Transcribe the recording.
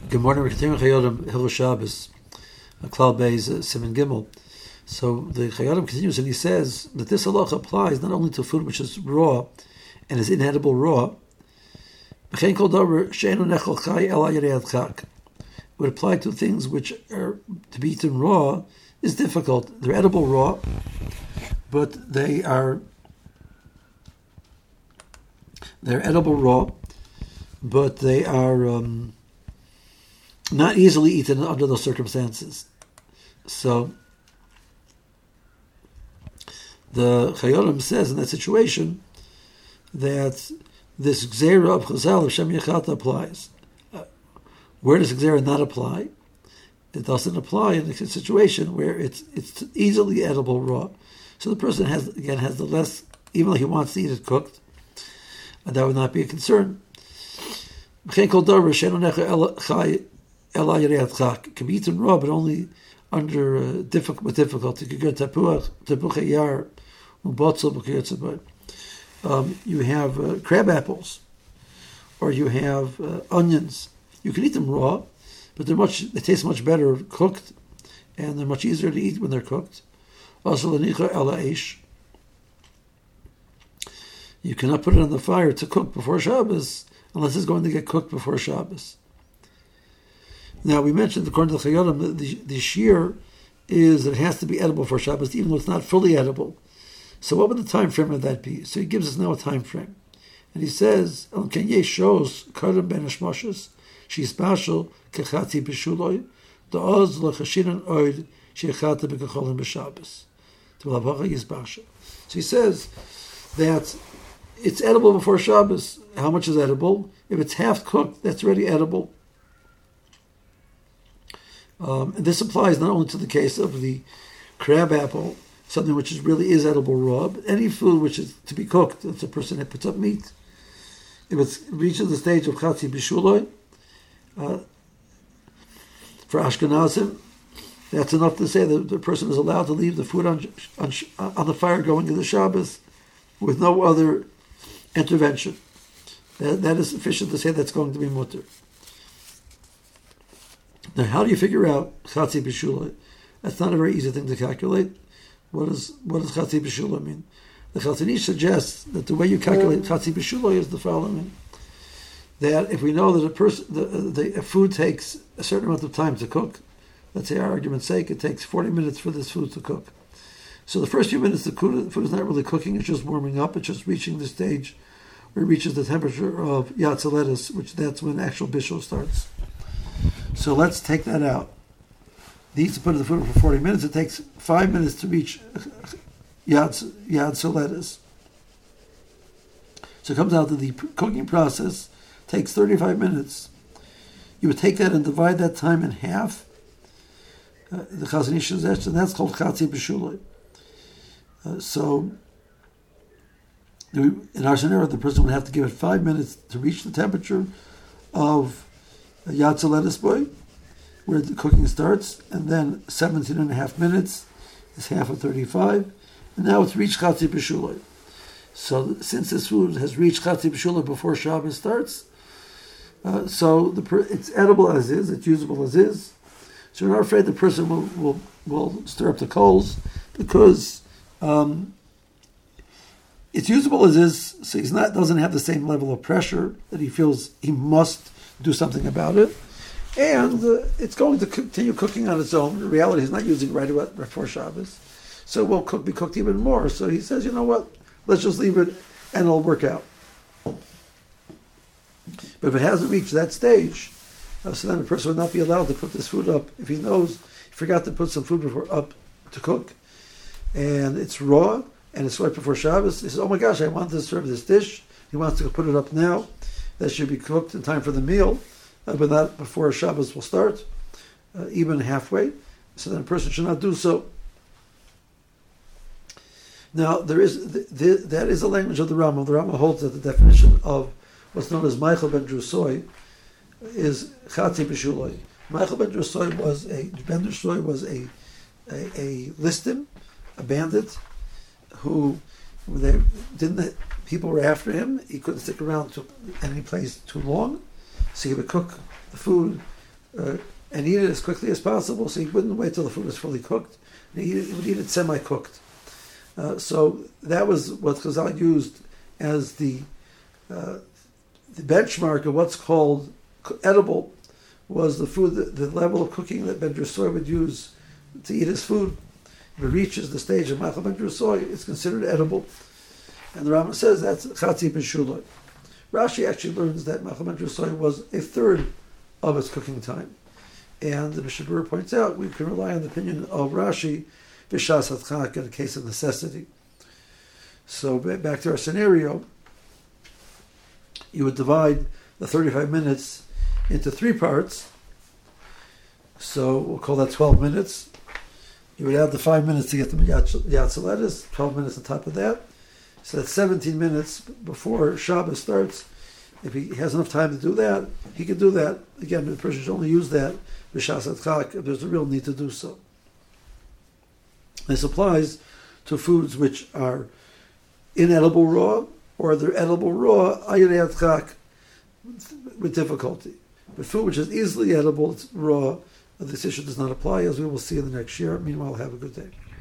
Good morning. We're continuing Chayodim Hilchos Shabbos, Klal Beis Siman Gimel. So the Chayodim continues and he says that this halacha applies not only to food which is raw and is inedible raw. It would apply to things which are to be eaten raw is difficult. They're edible raw, but they're edible raw, but they are not easily eaten under those circumstances. So the Chayodim says in that situation that this Gzeira of Chazal of Shem Yechata applies. Where does Gzeira not apply? It doesn't apply in a situation where it's easily edible raw. So the person has the less, even though he wants to eat it cooked, that would not be a concern. It can be eaten raw, but only under difficulty. You have crab apples, or you have onions. You can eat them raw, but they taste much better cooked, and they're much easier to eat when they're cooked. You cannot put it on the fire to cook before Shabbos, unless it's going to get cooked before Shabbos. Now, we mentioned, according to the Chayodim, the shear is that it has to be edible for Shabbos, even though it's not fully edible. So what would the time frame of that be? So he gives us now a time frame. And he says, Kenye shows Karim ben Hashmoshes, she's special, kechati b'shuloy, the oz l'chashinan oid, shechata b'kacholim b'Shabbos. So he says that it's edible before Shabbos. How much is edible? If it's half cooked, that's already edible. And this applies not only to the case of the crab apple, something which really is edible raw, but any food which is to be cooked. It's a person that puts up meat. If it reaches the stage of chatzi b'shuloi, for Ashkenazim, that's enough to say that the person is allowed to leave the food on the fire going into Shabbos with no other intervention. That is sufficient to say that's going to be mutter. Now, how do you figure out chatzi b'shuloi? That's not a very easy thing to calculate. What does chatzi b'shuloi mean? The Chazon Ish suggests that the way you calculate chatzi b'shuloi is the following: that if we know that a food takes a certain amount of time to cook, let's say, our argument's sake, it takes 40 minutes for this food to cook. So the first few minutes, the food is not really cooking; it's just warming up. It's just reaching the stage where it reaches the temperature of yatzaledus, that's when actual bishul starts. So let's take that out. He needs to put in the food for 40 minutes. It takes 5 minutes to reach Yad Soledis. So it comes out that the cooking process takes 35 minutes. You would take that and divide that time in half. The Chazon Ish says, and that's called Chatzi B'Shuloi. So in our scenario, the person would have to give it 5 minutes to reach the temperature of Yad Soledis boy, where the cooking starts, and then 17 and a half minutes is half of 35, and now it's reached Chatzi B'Shuloi. So since this food has reached Chatzi B'Shuloi before Shabbos starts, so it's edible as is, it's usable as is. So we're not afraid the person will stir up the coals, because it's usable as is, so doesn't have the same level of pressure that he feels he must do something about it. And it's going to continue cooking on its own. In reality, he's not using right before Shabbos. So it will be cooked even more. So he says, you know what? Let's just leave it and it'll work out. But if it hasn't reached that stage, so then the person would not be allowed to put this food up. If he knows he forgot to put some food up to cook, and it's raw, and it's right before Shabbos, he says, oh my gosh, I want to serve this dish. He wants to put it up now. That should be cooked in time for the meal. But not before Shabbos will start, even halfway. So then a person should not do so. Now, that is the language of the Rama. The Rama holds that the definition of what's known as Michael ben Drusoi is Chatzi B'Shuloi. Michael ben Drusoi was a listim, a bandit, who people were after him. He couldn't stick around to any place too long. So he would cook the food and eat it as quickly as possible, so he wouldn't wait till the food was fully cooked. He would eat it semi-cooked. So that was what Chazal used as the benchmark of what's called edible, was the food, the level of cooking that Ben Drusoi would use to eat his food. If it reaches the stage of Machal Ben Drusoi, it's considered edible. And the Rambam says that's Chatzi B'Shuloi. Rashi actually learns that Machal Ben Drusoi was a third of its cooking time. And the Mishnah Berurah points out we can rely on the opinion of Rashi, B'Shas HaTchak, in a case of necessity. So back to our scenario, you would divide the 35 minutes into 3 parts. So we'll call that 12 minutes. You would add the 5 minutes to get the Yatzaledis, 12 minutes on top of that. So that's 17 minutes before Shabbos starts. If he has enough time to do that, he can do that. Again, the person should only use that b'shas hatchak if there's a real need to do so. This applies to foods which are inedible raw, or they're edible raw, ayirei hatchak, with difficulty. But food which is easily edible, it's raw, this issue does not apply, as we will see in the next year. Meanwhile, have a good day.